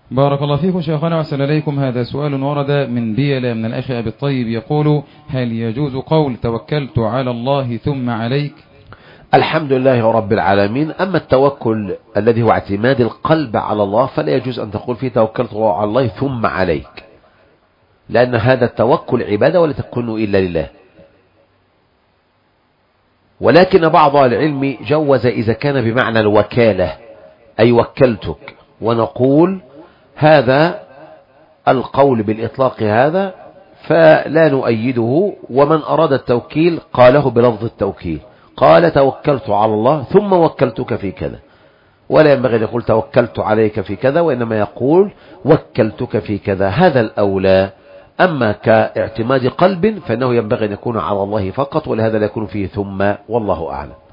بارك الله فيكم شيخنا وأحسن إليكم. هذا سؤال ورد من بيلة من الأخ أبي الطيب يقول: هل يجوز قول توكلت على الله ثم عليك؟ الحمد لله رب العالمين. أما التوكل الذي هو اعتماد القلب على الله فلا يجوز أن تقول فيه توكلت على الله ثم عليك، لأن هذا التوكل عبادة ولا تكون إلا لله. ولكن بعض العلم جوز إذا كان بمعنى الوكالة، أي وكلتك، ونقول هذا القول بالإطلاق هذا فلا نؤيده، ومن أراد التوكيل قاله بلفظ التوكيل، قال توكلت على الله ثم وكلتك في كذا، ولا ينبغي أن يقول توكلت عليك في كذا، وإنما يقول وكلتك في كذا، هذا الأولى. أما كاعتماد قلب فإنه ينبغي أن يكون على الله فقط، ولهذا لا يكون فيه ثم، والله أعلم.